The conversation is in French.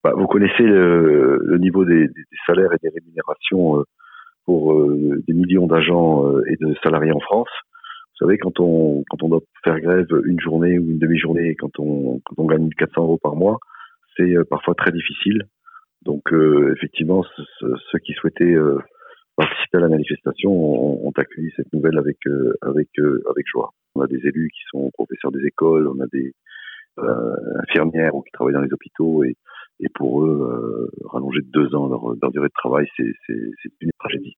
Vous connaissez le niveau des salaires et des rémunérations pour des millions d'agents et de salariés en France. Vous savez, quand on doit faire grève une journée ou une demi-journée, quand on gagne 1400 € par mois, c'est parfois très difficile. Donc effectivement, ceux qui souhaitaient participer à la manifestation ont accueilli cette nouvelle avec joie. On a des élus qui sont professeurs des écoles, on a des infirmières ou qui travaillent dans les hôpitaux et pour eux, rallonger de 2 ans leur durée de travail, c'est une tragédie.